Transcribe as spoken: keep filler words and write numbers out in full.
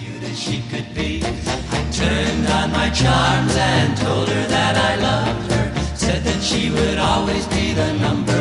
cute as she could be. I turned on my charms and told her that I loved her. Said that she would always be the number